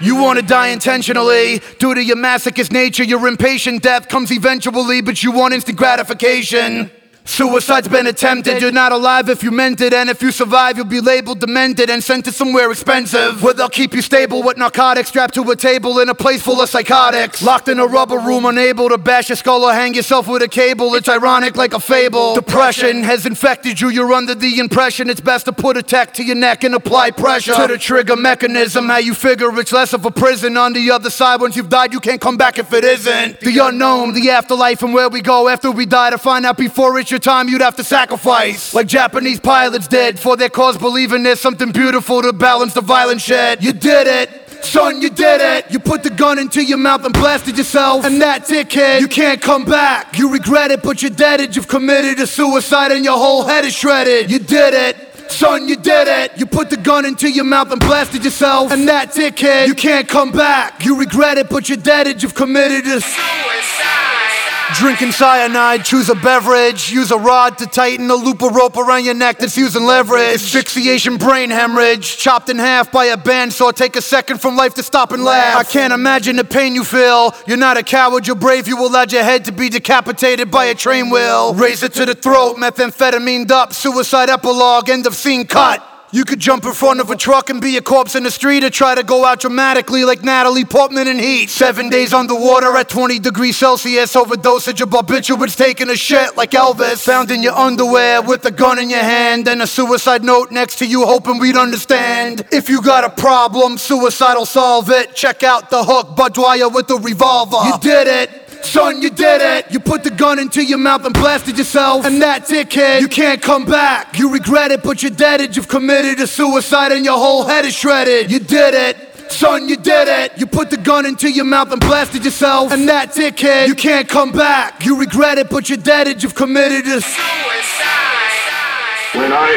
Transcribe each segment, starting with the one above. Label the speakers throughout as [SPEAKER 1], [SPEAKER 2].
[SPEAKER 1] You wanna die intentionally. Due to your masochist nature, your impatient death comes eventually, but you want instant gratification. Suicide's been attempted, you're not alive if you meant it. And if you survive, you'll be labeled demented and sent to somewhere expensive, where they'll keep you stable with narcotics strapped to a table in a place full of psychotics. Locked in a rubber room, unable to bash your skull or hang yourself with a cable. It's ironic like a fable. Depression has infected you, you're under the impression it's best to put a tech to your neck and apply pressure to the trigger mechanism. How you figure it's less of a prison. On the other side, once you've died, you can't come back if it isn't. The unknown, the afterlife, and where we go after we die. To find out before it's your time, you'd have to sacrifice, like Japanese pilots did, for their cause, believing there's something beautiful to balance the violent shed. You did it, son, you did it. You put the gun into your mouth and blasted yourself, and that's it, kid, you can't come back. You regret it, but you're dead. You've committed a suicide and your whole head is shredded. You did it, son, you did it. You put the gun into your mouth and blasted yourself, and that's it, kid, you can't come back. You regret it, but you're dead. You've committed a suicide. Drinking cyanide, choose a beverage. Use a rod to tighten a loop of rope around your neck that's using leverage. Asphyxiation, brain hemorrhage. Chopped in half by a bandsaw. Take a second from life to stop and laugh. I can't imagine the pain you feel. You're not a coward, you're brave. You allowed your head to be decapitated by a train wheel. Razor to the throat, methamphetamine up. Suicide epilogue, end of scene cut. You could jump in front of a truck and be a corpse in the street, or try to go out dramatically like Natalie Portman in Heat. 7 days underwater at 20 degrees Celsius. Overdosage of barbiturates, taking a shit like Elvis. Found in your underwear with a gun in your hand, and a suicide note next to you hoping we'd understand. If you got a problem, suicide will solve it. Check out The Hook, Bud Dwyer with the revolver. You did it, son, you did it. You put the gun into your mouth and blasted yourself, and that's it, kid, you can't come back. You regret it, but you're dead. You've committed a suicide and your whole head is shredded. You did it, son, you did it. You put the gun into your mouth and blasted yourself, and that's it, kid, you can't come back. You regret it, but you're dead. You've committed a suicide.
[SPEAKER 2] When I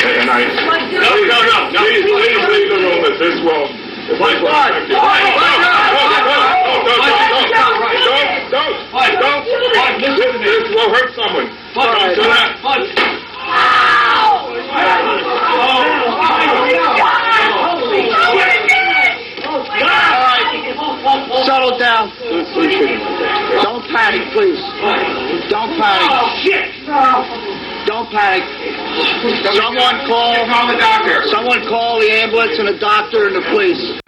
[SPEAKER 2] no, please leave the room if this will. Don't. This will hurt someone. Don't do that.
[SPEAKER 3] Settle down. Don't panic, please. Don't panic.
[SPEAKER 4] Oh, shit!
[SPEAKER 3] Don't panic. Someone call the ambulance and the doctor and the police.